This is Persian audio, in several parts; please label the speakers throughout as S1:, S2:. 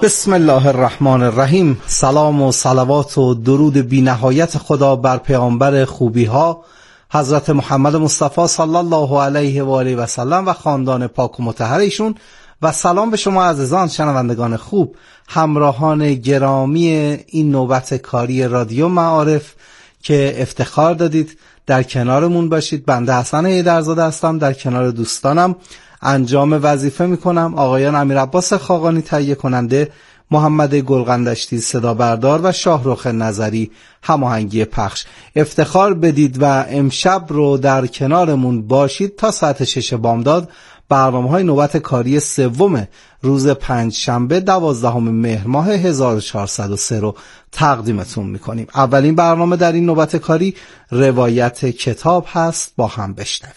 S1: بسم الله الرحمن الرحیم. سلام و صلوات و درود بی نهایت خدا بر پیامبر خوبی ها حضرت محمد مصطفی صلی الله علیه و آله و سلم و خاندان پاک و مطهر ایشون، و سلام به شما عزیزان شنوندگان خوب، همراهان گرامی این نوبت کاری رادیو معارف که افتخار دادید در کنارمون باشید. بنده حسن حیدرزاده هستم، در کنار دوستانم انجام وظیفه میکنم. آقایان امیرعباس خاقانی تهیه کننده، محمد گلغندشتی صدا بردار و شاهرخ نظری هماهنگی پخش. افتخار بدید و امشب رو در کنارمون باشید تا ساعت 6 بامداد برنامه‌های نوبت کاری سوم روز پنجشنبه 12 مهر ماه 1403 رو تقدیمتون میکنیم. اولین برنامه در این نوبت کاری روایت کتاب هست، با هم بشنویم.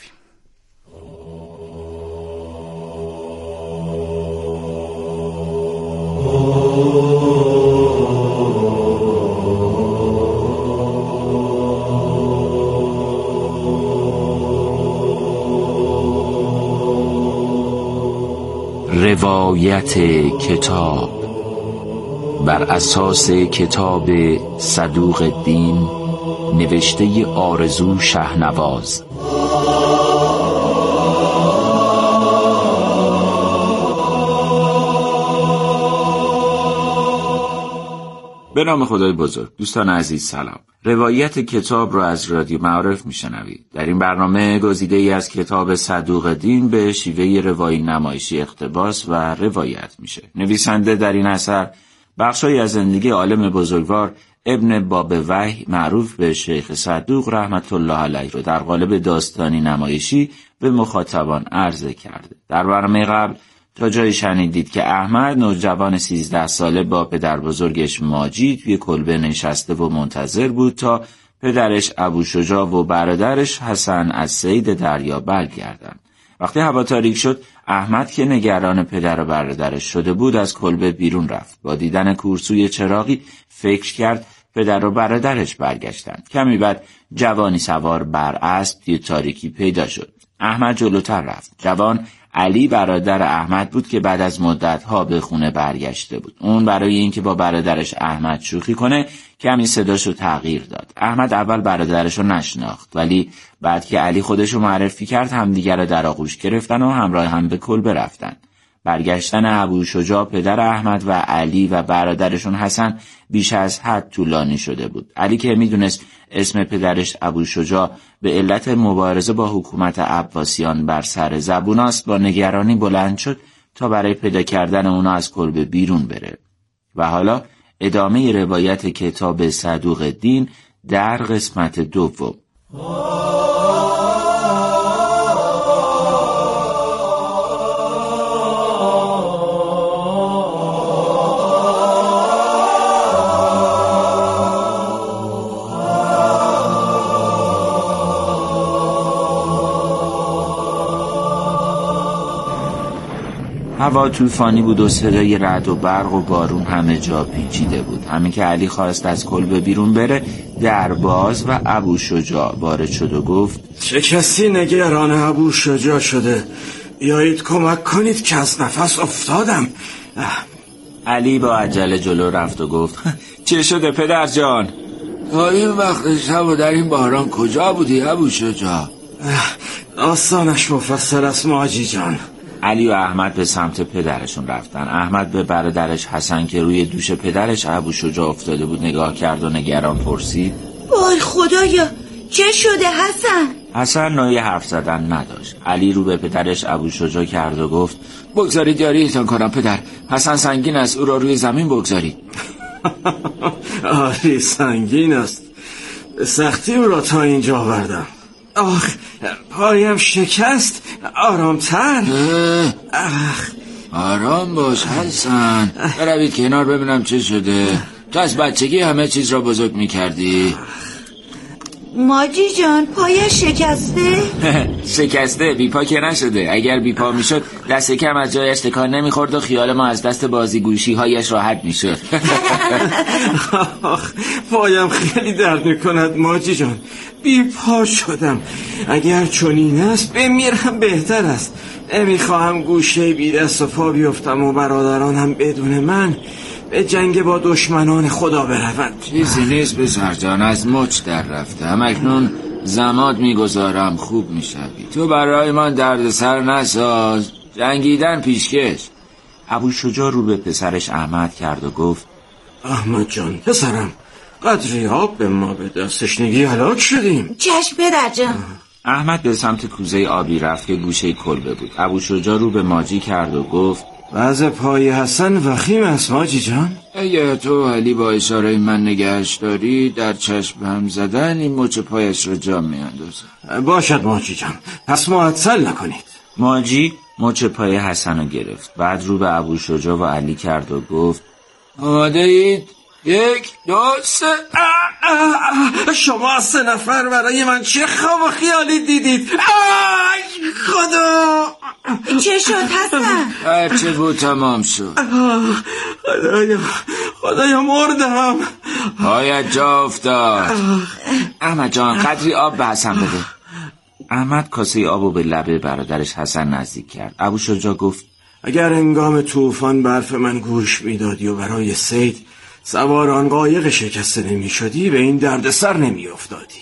S2: روایت کتاب بر اساس کتاب صدوق الدین نوشته آرزو شهنواز. به نام خدای بزرگ. دوستان عزیز سلام. روایت کتاب را از رادیو معارف میشنوید. در این برنامه گزیده‌ای از کتاب صدوق الدین به شیوه روایی نمایشی اقتباس و روایت میشه. نویسنده در این اثر بخشی از زندگی عالم بزرگوار ابن باب وحی معروف به شیخ صدوق رحمت الله علیه رو در قالب داستانی نمایشی به مخاطبان عرضه کرده. در برنامه قبل تا جایی شنیدید که احمد نوجوان 13 ساله با پدر بزرگش ماجید توی کلبه نشسته و منتظر بود تا پدرش ابوشجاع و برادرش حسن از صید دریا برگردند. وقتی هوا تاریک شد، احمد که نگران پدر و برادرش شده بود از کلبه بیرون رفت. با دیدن کورسوی چراغی فکر کرد پدر و برادرش برگشتند. کمی بعد جوانی سوار بر اسب توی تاریکی پیدا شد. احمد جلوتر رفت. جوان علی برادر احمد بود که بعد از مدت‌ها به خونه برگشته بود. اون برای اینکه با برادرش احمد شوخی کنه کمی صداشو تغییر داد. احمد اول برادرشو نشناخت، ولی بعد که علی خودشو معرفی کرد همدیگر رو در آغوش گرفتن و همراه هم به کلبه رفتن. برگشتن ابوشجاع پدر احمد و علی و برادرشون حسن بیش از حد طولانی شده بود. علی که میدونست اسم پدرش ابوشجاع به علت مبارزه با حکومت عباسیان بر سر زبوناست، با نگرانی بلند شد تا برای پیدا کردن اونا از کلبه بیرون بره. و حالا ادامه روایت کتاب صدوق الدین در قسمت دوم. هوا طوفانی بود و صدای رعد و برق و بارون همه جا پیچیده بود. همین که علی خواست از کلبه بیرون بره، در باز و ابوشجاع وارد شد و گفت:
S3: چه کسی نگران ابوشجاع شده؟ بیایید کمک کنید که از نفس افتادم.
S2: علی با عجله جلو رفت و گفت: چه شده پدر جان؟
S4: تا این وقت شب و در این باران کجا بودی ابوشجاع؟
S3: آستانش مفصل است ماجی جان.
S2: علی و احمد به سمت پدرشون رفتن. احمد به برادرش حسن که روی دوش پدرش ابوشجاع افتاده بود نگاه کرد و نگران پرسید:
S5: وای خدایا، چه شده حسن؟
S2: حسن نوعی حرف زدن نداشت. علی رو به پدرش ابوشجاع کرد و گفت:
S4: بگذارید یاریتان کنم پدر، حسن سنگین است، او را روی زمین بگذارید.
S3: آری سنگین است، به سختی او را تا اینجا آوردم. آخ پایم شکست. آرامتر.
S4: آرام باش حسن، بروید کنار ببینم چه شده. تو از بچگی همه چیز را بزرگ می‌کردی.
S5: ماجی جان پایش شکسته؟
S2: شکسته، بیپا که نشده. اگر بیپا میشد دست کم از جایش تکان نمیخورد و خیال ما از دست بازیگوشی هایش راحت میشد.
S3: پایم خیلی درد میکند ماجی جان، بیپا شدم. اگر چنین است بمیرم بهتر است. نمیخواهم گوشه بی دست و پا بیفتم و برادرانم بدون من به جنگ با دشمنان خدا بروند.
S4: چیزی نیست پسر جان، از مچ در رفتم. اکنون زماد میگذارم خوب میشوی. تو برای من درد سر نساز، جنگیدن پیشکش.
S2: ابوشجاع رو به پسرش احمد کرد و گفت
S3: احمد جان پسرم، قدری آب به ما به دستشنگی هلاک شدیم.
S5: چشم پدر جان.
S2: احمد به سمت کوزه آبی رفت که گوشه کلبه بود. ابوشجاع رو به ماجی کرد و گفت
S3: وضع پای حسن وخیم است ماجی جان.
S4: اگه تو علی با اشاره من نگهش داری، در چشم هم زدن این مچ پایش را جا میاندازه.
S3: باشد ماجی جان، پس معطل نکنید.
S2: ماجی مچ پای حسن رو گرفت. بعد رو به ابوشجاع و علی کرد و گفت
S4: آماده اید؟ 1 2 3.
S3: شما 3 نفر برای من چه خواب و خیالی دیدید؟ خدا!
S5: چه شد حسن؟
S4: هرچه بود تمام شد.
S3: خدایا مردم.
S4: پایت جا افتاد.
S2: احمد جان قدری آب به حسن بده. احمد کاسه آبو به لب برادرش حسن نزدیک کرد. ابوشجاع گفت
S3: اگر هنگام طوفان برف من گوش میدادی و برای صید سوار آن قایق شکسته نمی شدی، به این درد سر نمی افتادی.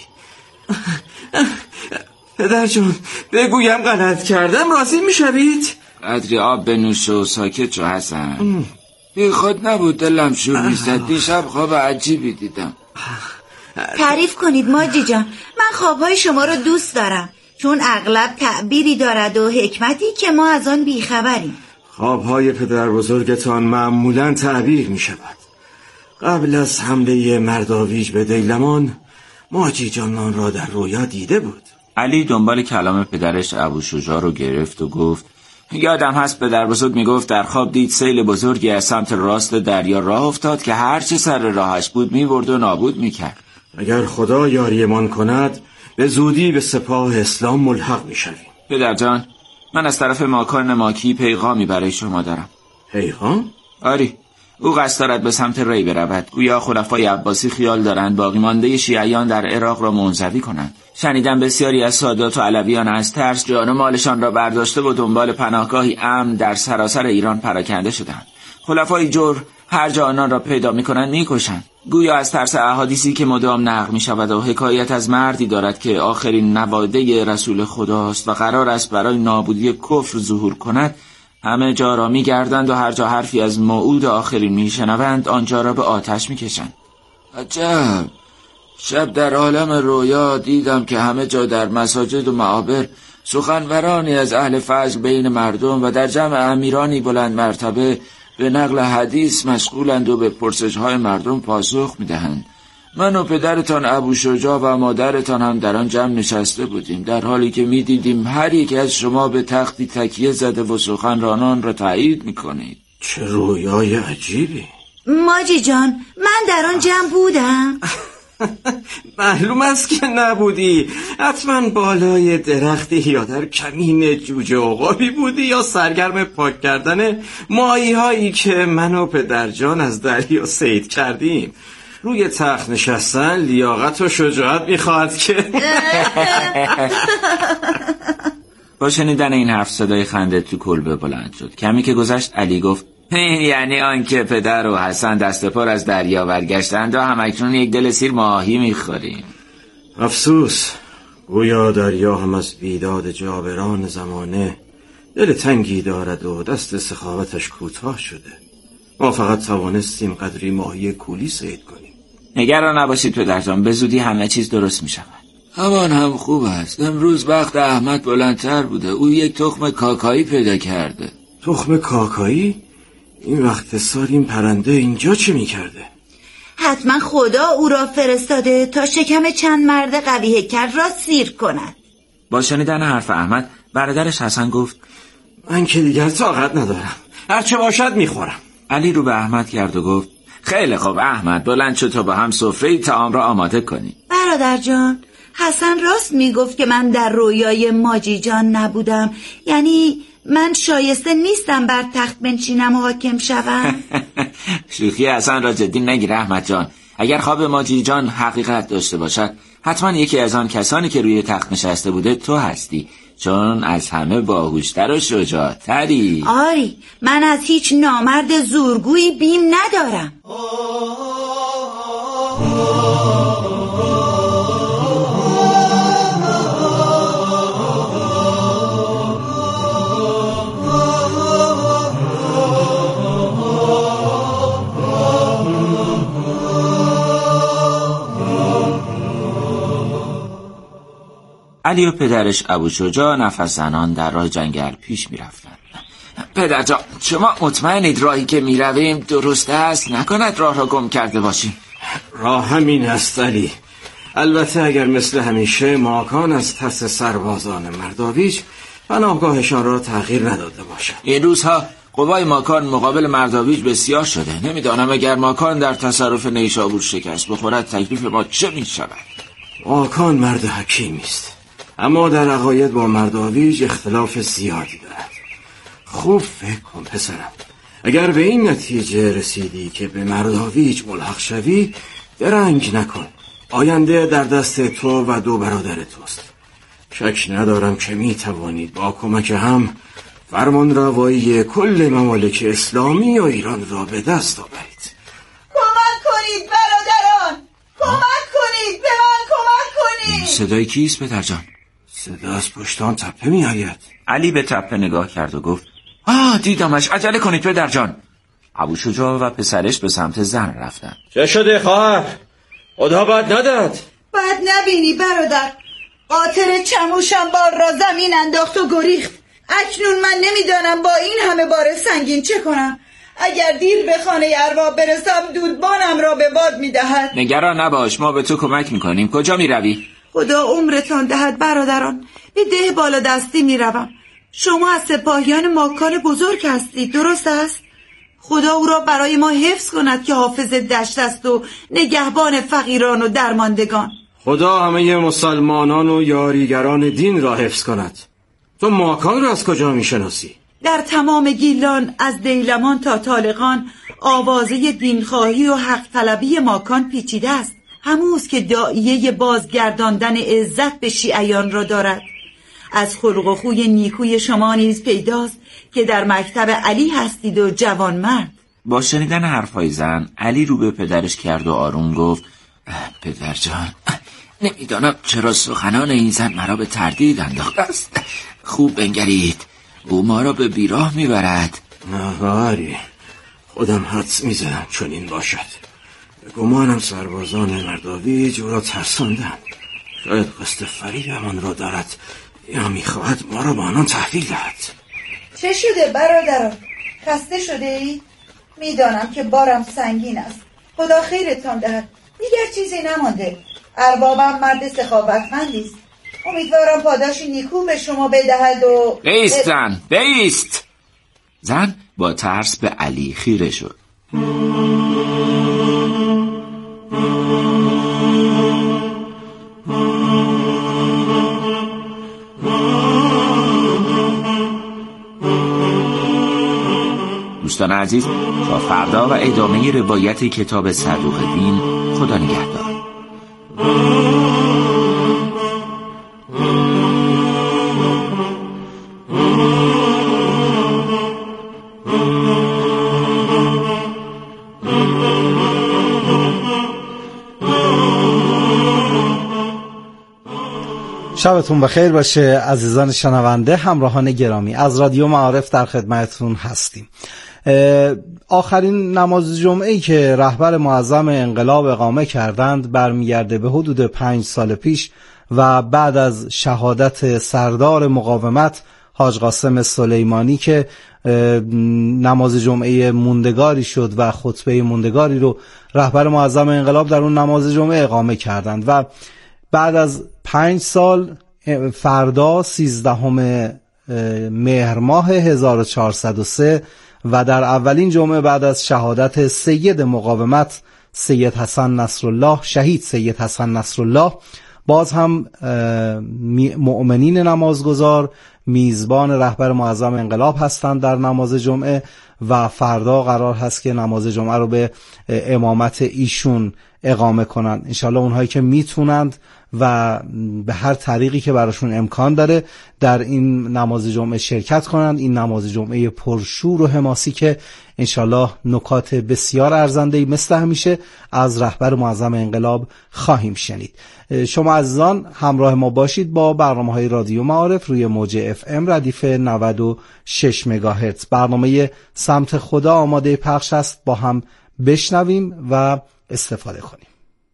S3: پدر جان بگویم غلط کردم، راضی می شوید؟
S4: قدری آب بنوش و ساکت شو حسن. بی خود نبود، دلم شور میزد. دیشب خواب عجیبی دیدم.
S5: تعریف کنید ماجی جان، من خوابهای شما رو دوست دارم، چون اغلب تعبیری دارد و حکمتی که ما از آن بیخبریم.
S3: خوابهای پدر بزرگتان معمولاً تعبیر می شود. قبل از حمله مرداویج به دیلمان، ماجی جان آن را در رویا دیده بود.
S2: علی دنبال کلام پدرش ابوشجاع رو گرفت و گفت یادم هست پدر بزرگ میگفت در خواب دید سیل بزرگی از سمت راست دریا راه افتاد که هرچه سر راهش بود میبرد و نابود میکرد.
S3: اگر خدا یاریمان کند به زودی به سپاه اسلام ملحق میشویم.
S2: پدر جان من از طرف ماکان ماکی پیغامی برای شما دارم.
S3: پیغام؟
S2: آری، او قصد دارد به سمت ری برود. گویا خلفای عباسی خیال دارند باقی مانده شیعیان در عراق را منزوی کنند. شنیدم بسیاری از سادات و علویان از ترس جان و مالشان را برداشته و دنبال پناهگاهی امن در سراسر ایران پراکنده شدند. خلفای جور هر جا آنان را پیدا می‌کنند می‌کشند. گویا از ترس احادیثی که مدام نقل می‌شود و حکایت از مردی دارد که آخرین نواده رسول خداست و قرار است برای نابودی کفر ظهور کند، همه جا را می‌گردند و هر جا حرفی از موعود آخرین می‌شنوند آنجا را به آتش می‌کشند.
S4: عجب. شب در عالم رویا دیدم که همه جا در مساجد و معابر سخنورانی از اهل فضل بین مردم و در جمع امیرانی بلند مرتبه به نقل حدیث مشغولند و به پرسش‌های مردم پاسخ می‌دهند. من و پدرتان ابوشجاع و مادرتان هم در آن جمع نشسته بودیم، در حالی که می‌دیدیم هر یک از شما به تختی تکیه زده و سخنرانان را تایید می‌کنید.
S3: چه رویای عجیبی.
S5: ماجی جان من در آن جمع بودم.
S3: معلوم است که نبودی. حتما بالای درختی یا در کمین جوجه عقابی بودی یا سرگرم پاک کردن ماهی هایی که من و پدرجان از دریا صید کردیم. روی تخت نشستن لیاقت و شجاعت میخواهد که
S2: با شنیدن این حرف صدای خنده تو کلبه بلند شد. کمی که گذشت علی گفت یعنی آن که پدر و حسن دست پر از دریا برگشتند و همکنون یک دل سیر ماهی میخوریم.
S3: افسوس، گویا دریا هم از بیداد جابران زمانه دل تنگی دارد و دست سخاوتش کوتاه شده. ما فقط توانستیم قدری ماهی کولی صید کنیم.
S2: نگران نباشید پدرجان، به زودی همه چیز درست می شود.
S4: همان هم خوب است. امروز بخت احمد بلندتر بوده. او یک تخم کاکایی پیدا کرده.
S3: تخم کاکایی؟ این وقت سال این پرنده اینجا چه می کرده؟
S5: حتما خدا او را فرستاده تا شکم چند مرد قوی هیکل را سیر کند.
S2: با شنیدن حرف احمد برادرش حسن گفت
S3: من که دیگر طاقت ندارم، هرچه باشد میخورم.
S2: علی رو به احمد کرد و گفت خیلی خوب احمد، بلند شو تا با هم سفره طعام را آماده کنی.
S5: برادر جان حسن راست میگفت که من در رویای ماجی جان نبودم، یعنی من شایسته نیستم بر تخت بنشینم و حاکم شوم.
S2: شوخی حسن را جدی نگیر احمد جان. اگر خواب ماجی جان حقیقت داشته باشد حتما یکی از آن کسانی که روی تخت نشسته بوده تو هستی، چون از همه باهوشتر و شجاعتری.
S5: آری، من از هیچ نامرد زورگویی بیم ندارم.
S2: علی و پدرش ابوشجاع نفس زنان در راه جنگل پیش می رفتن. پدر جان، شما مطمئنید راهی که می رویم درست است؟ نکند راه را گم کرده باشیم؟
S3: راه همین است علی. البته اگر مثل همیشه ماکان از پس سربازان مرداویج پناهگاهشان را تغییر نداده باشد.
S2: این روزها قوای ماکان مقابل مرداویج بسیار شده. نمیدانم اگر ماکان در تصرف نیشابور شکست بخورد تکلیف ما چه می شود؟
S3: ماکان مرد حکیمی است، اما در عقاید با مرداویج اختلاف زیادی دارد. خوب فکر کن پسرم، اگر به این نتیجه رسیدی که به مرداویج ملحق شوی درنگ نکن. آینده در دست تو و دو برادر توست. شک ندارم که می توانید با کمک هم فرمان روایی کل ممالک اسلامی و ایران را به دست آورید.
S5: کمک کنید برادران، کمک کنید، به من کمک کنید.
S2: صدای کیست پدر جان؟
S3: صدا از پشتان تپه می آید.
S2: علی به تپه نگاه کرد و گفت دیدمش، عجله کنید پدر جان. ابوشجاع و پسرش به سمت زن رفتن.
S3: چه شده خواهر؟ خدا بد نداد.
S5: بد نبینی برادر، قاطر چموشم بار را زمین انداخت و گریخت. اکنون من نمیدانم با این همه بار سنگین چه کنم. اگر دیر به خانه ارباب برسم دودبانم را به باد میدهد.
S2: نگران نباش، ما به تو کمک میکنیم. کجا میروی؟
S5: خدا عمرتان دهد برادران، به ده بالا دستی میروم. شما از سپاهیان ماکان بزرگ هستید، درست است؟ خدا او را برای ما حفظ کند که حافظ دشت است و نگهبان فقیران و درماندگان.
S3: خدا همه مسلمانان و یاریگران دین را حفظ کند. تو ماکان را از کجا میشناسی؟
S5: در تمام گیلان از دیلمان تا طالقان آوازه دینخواهی و حق طلبی ماکان پیچیده است. هموز که داعیه بازگرداندن عزت به شیعیان را دارد. از خلق و خوی نیکوی شما نیز پیداست که در مکتب علی هستید و جوانمرد.
S2: با شنیدن حرفای زن علی رو به پدرش کرد و آروم گفت پدر جان، نمیدانم چرا سخنان این زن مرا به تردید انداخته است. خوب بنگرید، او ما را به بیراه میبرد.
S3: نه خودم حدس میزنم چون این باشد. گمانم سربازان مرداویج او را ترساندند. شاید قصد فریبمان را دارد یا میخواهد ما را با آنان تحویل دهد.
S5: چه شده برادران؟ خسته شده ای؟ میدانم که بارم سنگین است. خدا خیرتان دهد. دیگر چیزی نمانده. اربابم مرد سخاوتمندی است. امیدوارم پاداشی نیکو به شما بدهد و
S2: بیست زن، بیست. زن با ترس به علی خیره شد. دوستان عزیز، تا فردا و ادامه روایت کتاب صدوق دین. خدا نگهدار.
S1: شبتون بخیر باشه عزیزان شنونده. همراهان گرامی، از رادیو معارف در خدمتتون هستیم. آخرین نماز جمعه‌ای که رهبر معظم انقلاب اقامه کردند برمیگرده به حدود 5 سال پیش و بعد از شهادت سردار مقاومت حاج قاسم سلیمانی که نماز جمعه موندگاری شد و خطبه موندگاری رو رهبر معظم انقلاب در اون نماز جمعه اقامه کردند و بعد از 5 سال فردا 13 مهر ماه 1403 و در اولین جمعه بعد از شهادت سید مقاومت سید حسن نصرالله، شهید سید حسن نصرالله، باز هم مؤمنین نمازگزار میزبان رهبر معظم انقلاب هستند در نماز جمعه و فردا قرار هست که نماز جمعه رو به امامت ایشون اقامه کنند. انشالله اونهایی که میتونند و به هر طریقی که براشون امکان داره در این نماز جمعه شرکت کنند. این نماز جمعه پرشور و حماسی که انشالله نکات بسیار ارزنده‌ای مثل همیشه از رهبر معظم انقلاب خواهیم شنید. شما عزیزان همراه ما باشید با برنامه‌های رادیو معارف روی موج FM ردیف 96 مگاهرتز. برنامه سمت خدا آماده پخش است، با هم بشنویم و استفاده کنیم.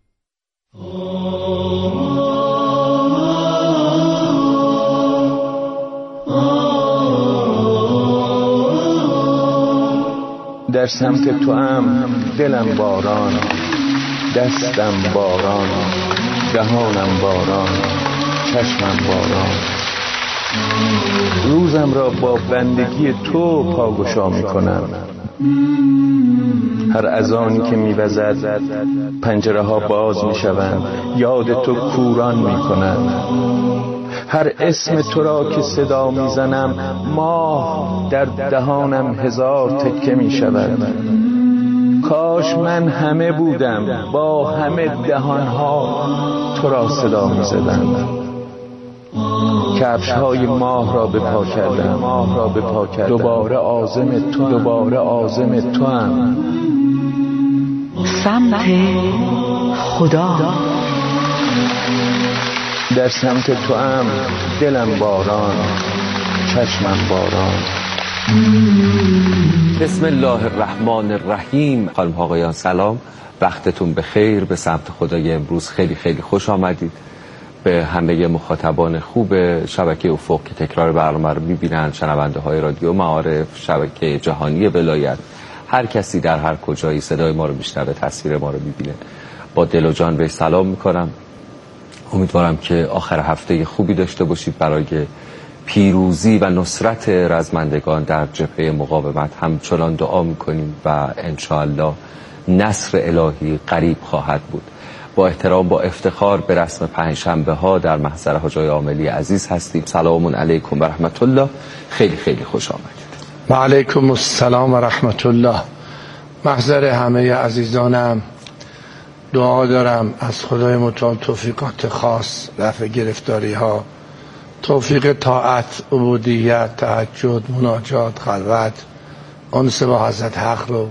S6: در سمت تو هم دلم باران، دستم باران، دهانم باران، چشمم باران. روزم را با بندگی تو پاگشا میکنم. هر اذانی که میوزد پنجره ها باز میشوند، یاد تو کوران میکنند. هر اسم تو را که صدا میزنم ماه در دهانم هزار تکه میشود. کاش من همه بودم با همه دهانها تو را صدا میزدم. کفش‌های ماه را به پا کردم، دوباره عازم تو هم.
S5: سمت خدا.
S6: در سمت تو هم دلم باران، چشمم باران.
S7: بسم الله الرحمن الرحیم. خانم آقایان سلام، وقتتون بخیر. به سمت خدای امروز خیلی خیلی خوش آمدید. به همه مخاطبان خوب شبکه افق که تکرار برنامه رو می‌بینن، شنونده های رادیو معارف، شبکه جهانی ولایت، هر کسی در هر کجایی صدای ما رو میشنوه، تصویر ما رو می‌بینه، با دل و جان به سلام می‌کنم. امیدوارم که آخر هفته خوبی داشته باشید. برای پیروزی و نصرت رزمندگان در جبهه مقاومت همچنان دعا می‌کنیم و انشاءالله نصر الهی قریب خواهد بود. با احترام، با افتخار به رسم پنجشنبه ها در محضر حاجای عاملی عزیز هستیم. سلام علیکم و رحمت الله. خیلی خیلی خوش آمدید.
S8: و علیکم السلام و رحمت الله. محضر همه عزیزانم دعا دارم از خدای متعال توفیقات خاص، رفع گرفتاری ها، توفیق طاعت، عبودیت، تهجد، مناجات، خلوت، انس با حضرت حق رو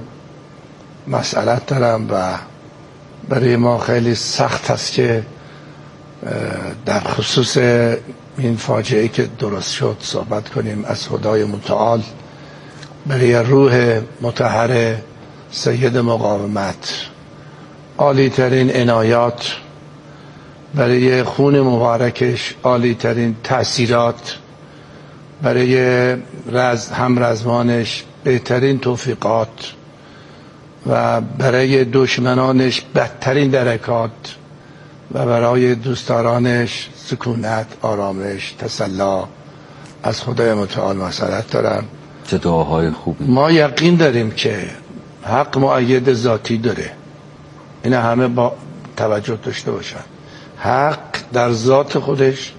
S8: مسئلت دارم و برای ما خیلی سخت است که در خصوص این فاجعه که درست شد صحبت کنیم. از خدای متعال برای روح مطهر سید مقاومت عالی ترین عنایات، برای خون مبارکش عالی ترین تأثیرات، برای همرزمانش بهترین توفیقات و برای دشمنانش بدترین درکات و برای دوستدارانش سکونت، آرامش، تسلا از خدای متعال مسئلت دارم.
S7: چه دعاهای خوبی.
S8: ما یقین داریم که حق مؤید ذاتی داره. این همه با توجه داشته باشن. حق در ذات خودش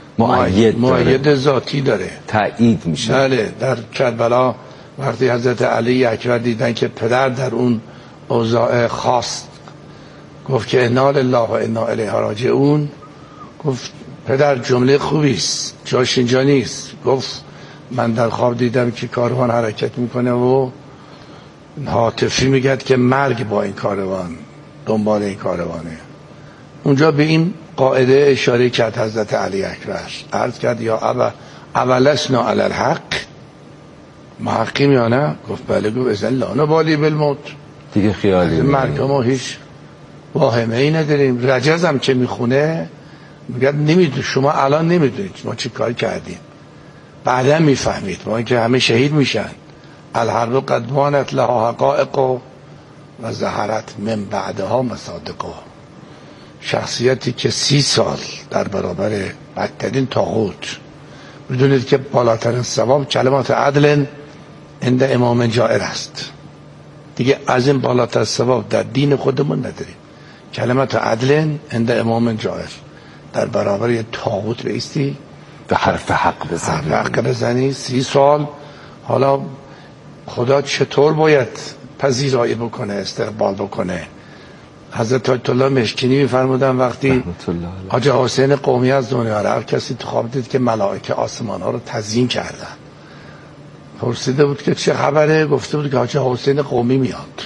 S8: مؤید ذاتی داره،
S7: تأیید میشه.
S8: بله، در کربلا وقتی حضرت علی اکبر دیدن که پدر در اون اوضاع خاص گفت که انا لله و انا الیه راجعون، گفت پدر جمله خوبی است، جاش اینجا نیست. گفت من در خواب دیدم که کاروان حرکت میکنه و هاتفی میگد که مرگ با این کاروان، دنبال این کاروانه. اونجا به این قاعده اشاره کرد حضرت علی اکبر، عرض کرد یا اولسنا علی الحق، ما حقیم یا نه؟ گفت بله. گفت ازن لا نبالی بالموت،
S7: دیگه خیالی
S8: مرگ ما هیچ واهمه ای نداریم. رجزم که میخونه میگه نمیدونی، شما الان نمیدونید ما چی کار کردیم، بعدا میفهمید. ما اینکه همه شهید میشن. الحرب قدوانت لها حقائق و ظهرت من بعدها مصادق. شخصیتی که 30 سال در برابر بدترین طاغوت، بدونید که بالاترین ثواب کلمات عدل عند امام جائر است. دیگه از این بالاتر ثواب در دین خودمون نداریم. کلمات عدل عند امام جائر، در برابر یه طاغوت بایستی،
S7: به حرف حق
S8: بزنی 30 سال. حالا خدا چطور باید پذیرایی بکنه، استقبال بکنه؟ حضرت آیت الله مشکینی می‌فرمودن وقتی حاج حسین قومی از دنیا رفت، کسی تو خواب دید که ملائکه آسمان ها رو تزیین کردن. پرسیده بود که چه خبره؟ گفته بود که حاج حسین قومی میاد.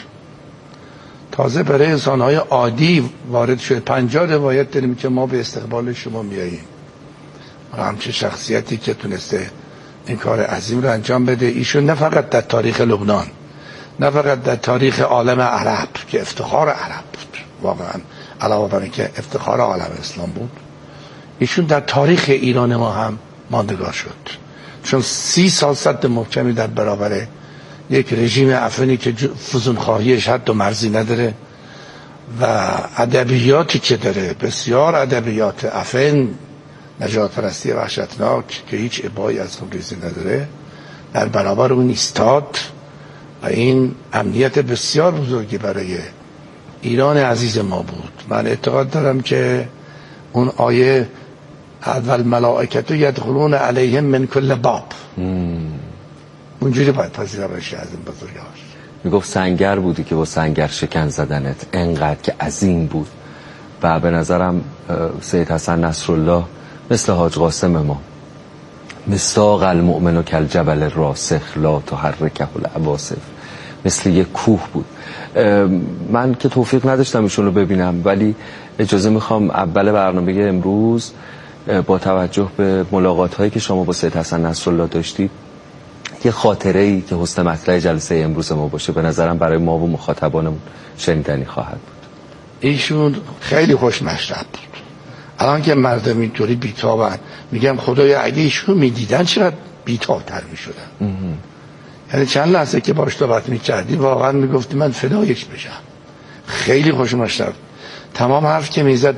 S8: تازه برای انسان‌های عادی وارد شده. 50 روایت داریم که ما به استقبال شما میاییم. همچه شخصیتی که تونسته این کار عظیم رو انجام بده. ایشون نه فقط در تاریخ لبنان، نه فقط در تاریخ عالم عرب که افتخار عرب بود، واقعا علاوه بر اینکه افتخار عالم اسلام بود، ایشون در تاریخ ایران ما هم ماندگار شد. چون 30 سال سد محکمی در برابر یک رژیم عفنی که فزونخواهیش حد و مرزی نداره و ادبیاتی که داره، بسیار ادبیات عفن، نجات پرستی وحشتناک که هیچ ابایی از خودریزی نداره، در برابر اون ایستاد و این امنیت بسیار بزرگی برای ایران عزیز ما بود. من اعتقاد دارم که اون آیه اول ملائکت یدخلون علیهم من کل باب اونجوری باید پذیرا بشه از این بزرگوار.
S7: میگفت سنگر بودی که با سنگر شکن زدنت، انقدر که عظیم بود. و به نظرم سید حسن نصرالله مثل حاج قاسم ما، مصداق المؤمن کالجبل الراسخ لا تحرکه العواصف، مثل یک کوه بود. من که توفیق نداشتم ایشون رو ببینم، ولی اجازه میخوام اول برنامه امروز با توجه به ملاقات هایی که شما با سید حسن نصرالله داشتید یه خاطره ای که حسن مطلع جلسه امروز ما باشه، به نظرم برای ما و مخاطبانمون شنیدنی خواهد بود.
S8: ایشون خیلی خوش مشرب بود. الان که مردم اینطوری بیتابن، میگم خدایا اگه ایشون میدیدن چقدر بیتابتر میشدن. یعنی چند لحظه که باش صحبت میکردی واقعا میگفتی من فدایش بشم. خیلی خوش مشرب. تمام حرف که میزد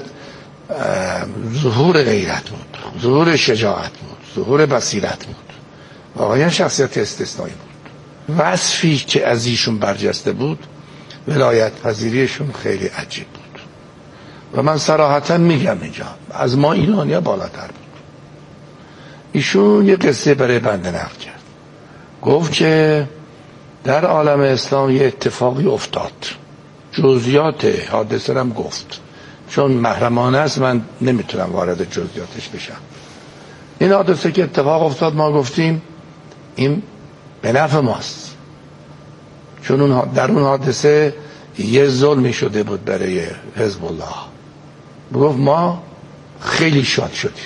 S8: ظهور غیرت بود، ظهور شجاعت بود، ظهور بصیرت بود. واقعا شخصیت استثنایی بود. وصفی که از ایشون برجسته بود ولایت پذیریشون خیلی عجیب بود و من صراحتا میگم اینجا از ما ایرانی‌ها بالاتر بود. ایشون یه قصه برای بنده نقل کرد. گفت که در عالم اسلام یه اتفاقی افتاد، جزئیات حادثه هم گفت، چون محرمانه است من نمیتونم وارد جزئیاتش بشم. این حادثه که اتفاق افتاد ما گفتیم این به نفع ماست، چون در اون حادثه یه ظلمی شده بود برای حزب الله. گفت ما خیلی شاد شدیم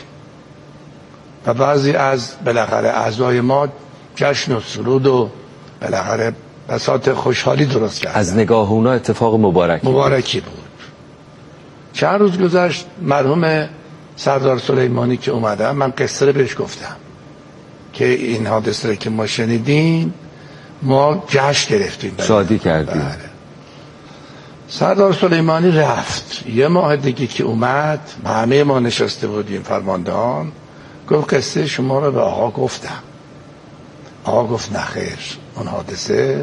S8: و بعضی از بالاخره اعضای ما جشن و سرود و بالاخره بساط خوشحالی درست کردن.
S7: از نگاه اونا اتفاق مبارکی بود. چند روز گذشت، مرحوم سردار سلیمانی که اومدن، من قصه رو بهش گفتم که این حادثه که ما شنیدیم ما جشن گرفتیم، شادی کردیم.
S8: بله. سردار سلیمانی رفت. یه ماه دیگه که اومد، همه ما نشسته بودیم فرماندهان، گفت قصه شما رو به آقا گفتم. آقا گفت نخیر، اون حادثه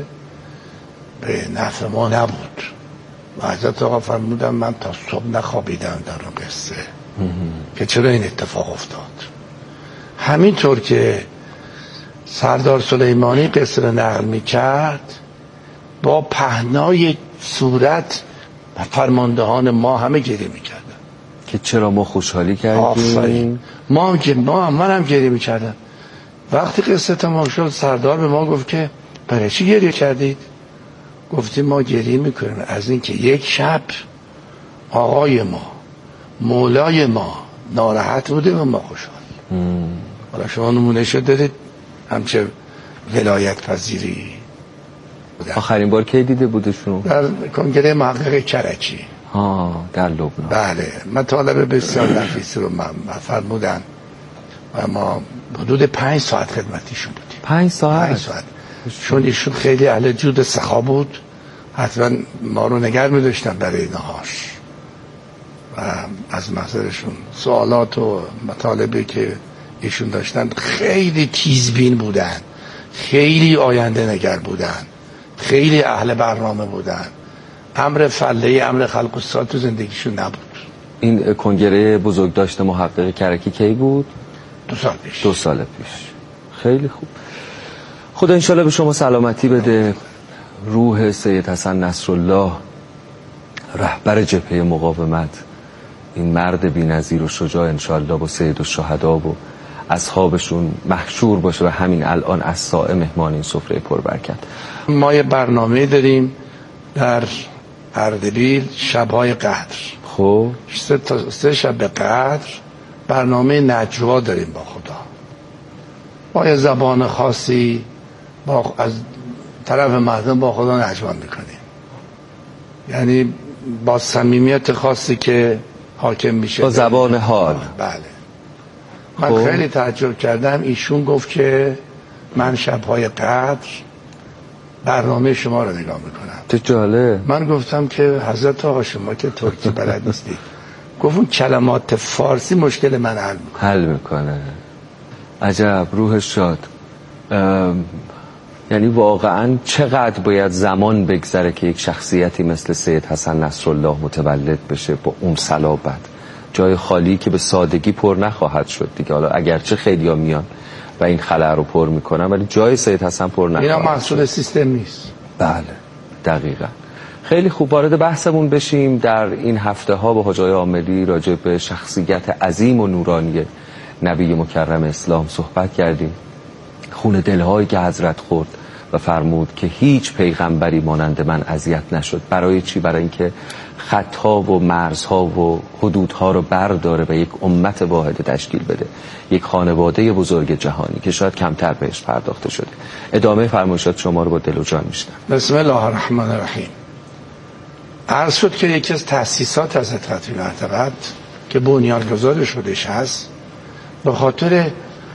S8: به نفع ما نبود. و حضرت آقا فرمودن من تا صبح نخوابیدم در اون قصه که چرا این اتفاق افتاد. همینطور که سردار سلیمانی قصه رو نقل میکرد، با پهنای صورت فرماندهان ما همه گریه میکردن
S7: که چرا ما خوشحالی کردیم.
S8: آفرین. من هم گریه میکردم. وقتی قصه تمام شد سردار به ما گفت که برای چی گریه کردید؟ گفتیم ما گریه میکنیم از این که یک شب آقای ما، مولای ما ناراحت بوده و ما خوشحال. حالا شما نمونه شد دارید همچه ولایت پذیری.
S7: آخرین بار کی دیده بودشون؟
S8: در کنگره محقق کرجی
S7: در لبنان.
S8: بله. مطالب بسیار نفیسی رو فرمودن و ما حدود 5 ساعت خدمتیشون بودیم.
S7: 5 ساعت؟
S8: چون ایشون خیلی اهل جود سخا بود، حتما ما رو نگه می داشتن برای نهاش و از محضرشون سوالات و مطالبی که ایشون داشتن خیلی تیزبین بودن، خیلی آینده نگر بودن، خیلی اهل برنامه بودن. امر فله، امر خلق و سال تو زندگیشون نبود.
S7: این کنگره بزرگداشت محقق کرکی کی بود؟
S8: 2 سال پیش.
S7: 2 سال پیش. خیلی خوب. خدا انشالله به شما سلامتی بده. روح سید حسن نصرالله رهبر جبهه مقاومت، این مرد بی‌نظیر و شجاع، انشالله با سید الشهدا و اصحابشون محشور باشه و همین الان از سائه مهمان این سفره پربرکت.
S8: ما یه برنامه داریم در اردبیل، شب‌های قدر.
S7: خب
S8: 3 شب قدر برنامه نجوا داریم با خدا. با یه زبان خاصی از طرف مردم با خدا نجوا میکنیم، یعنی با صمیمیت خاصی که حاکم میشه،
S7: با زبان حال.
S8: بله. من خیلی تعجب کردم، ایشون گفت که من شب‌های قدر برنامه شما رو نگاه میکنم.
S7: چه جالب.
S8: من گفتم که حضرت آقا شما که ترکی بلد نیستید. گفت اون کلمات فارسی مشکل من حل
S7: میکنه. عجب، روحش شاد. یعنی واقعا چقدر باید زمان بگذره که یک شخصیتی مثل سید حسن نصرالله متولد بشه با اون صلابت، جای خالی که به سادگی پر نخواهد شد دیگه. حالا اگرچه خیلی ها میان و این خلأ رو پر میکنن، ولی جای سید حسن پر نخواهد.
S8: اینا محصول سیستم نیست.
S7: بله دقیقا. خیلی خوب، وارد بحثمون بشیم. در این هفته ها با حاج آقای عاملی راجع به شخصیت عظیم و نورانی نبی مکرم اسلام صحبت کردیم. خون دلهایی که حضرت خورد و فرمود که هیچ پیغمبری مانند من اذیت نشد. برای چی؟ برای اینکه خطها و مرزها و حدودها رو برداره و یک امت واحد تشکیل بده، یک خانواده بزرگ جهانی که شاید کمتر بهش پرداخته شده. ادامه فرمایشات شما رو با دل و جان میشنم.
S8: بسم الله الرحمن الرحیم. عرض شد که یکی از تأسیسات حضرت ختمی مرتبت که بنیانگذار شدش هست، به خاطر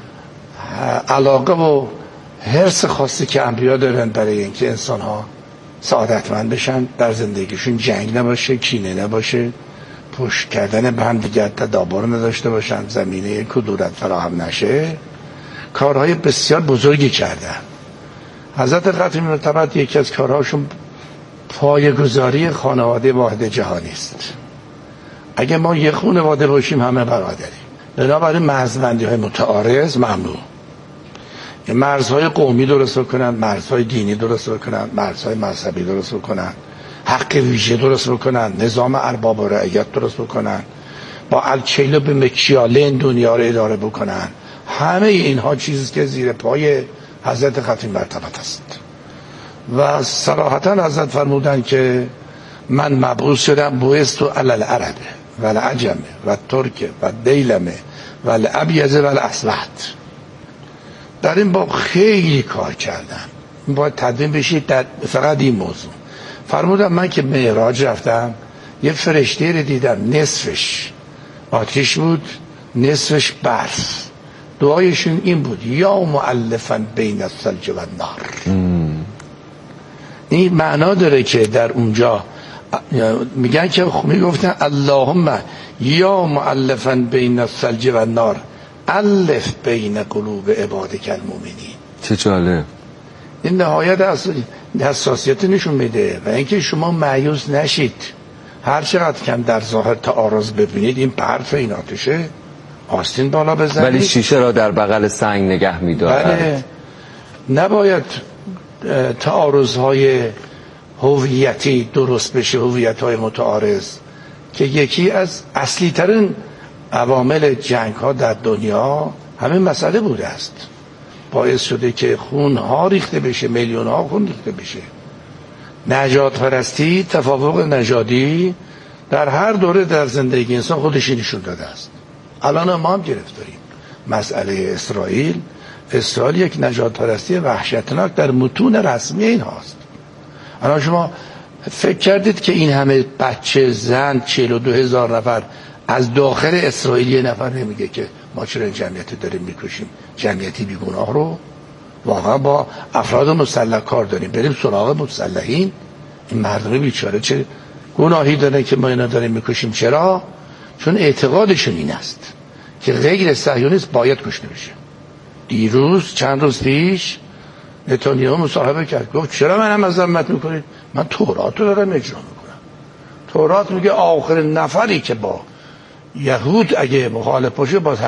S8: علاقه و حرص خاصی که انبیا دارن برای اینکه انسان ها سعادتمند بشن، در زندگیشون جنگ نباشه، کینه نباشه، پشت کردن به هم دیگر تدابر نداشته باشن، زمینه کدورت فراهم نشه، کارهای بسیار بزرگی کردن. حضرت ختمی مرتبت یکی از کارهاشون پایه‌گذاری خانواده واحد جهانی است. اگه ما یک خانواده باشیم همه برادریم. بنابراین مرزبندی‌های متعارض ممنوع. مرزهای قومی درست کنن، مرزهای دینی درست کنن، مرزهای مذهبی درست کنن، حق ویژه درست کنن، نظام ارباب و رعیت درست کنن، با الکیل به مکیالین دنیا رو اداره بکنن. همه اینها چیزی که زیر پای حضرت ختمی مرتبت است و صراحتا حضرت فرمودن که من مبعوث شدم بعثت علی العرب و العجم و ترک و دیلمه و الابیض و الاسود. در این باب خیلی کار کردم، باید تدوین بشید در فقط این موضوع. فرمودم من که معراج رفتم، یه فرشته رو دیدم، نصفش آتش بود نصفش برف. دعایشون این بود یا مؤلفا بین الثلج و النار. این معنا داره که در اونجا میگن که میگفتن اللهم یا مؤلفا بین الثلج و النار الف بین قلوب عبادک المؤمنین.
S7: چه جالب.
S8: این نهایت حساسیت نشون میده و اینکه شما مایوس نشید. هر چقدر کم در ظاهر تعارض ببینید، این برف این آتشه، آستین بالا بزنید،
S7: ولی شیشه را در بغل سنگ نگه می‌دارد.
S8: بله. نباید تعارض‌های هویتی درست بشه، هویت‌های متعارض که یکی از اصلی ترین عوامل جنگ‌ها در دنیا همین مسئله بوده است. باعث شده که خون‌ها ریخته بشه، میلیون‌ها خون ریخته بشه. نژاد پرستی، تفاوق نژادی در هر دوره در زندگی انسان خودش نشون داده است. الان ما هم گرفتاریم. مسئله اسرائیل یک نژاد پرستی وحشتناک در متون رسمی این هاست. الان شما فکر کردید که این همه بچه، زن، 42,000 نفر از داخل اسرائیل یه نفر نمیگه که ما چرا این جمعیتی داریم میکشیم؟ جمعیتی بیگناه رو واقعا با افراد مسلح کار داریم، بریم سراغ مسلحین. این مردم بیچاره چه گناهی دارن که ما اینا داریم میکشیم؟ چرا؟ چون اعتقادشون این است که غیر صهیونیست باید کشته بشه. دیروز چند روز پیش نتانیاهو مصاحبه کرد، گفت چرا منم مذمت میکنید؟ من تورات رو دارم اجرا میکنم. تورات میگه آخرین نفری که با یهود اگه مخالف باشه باز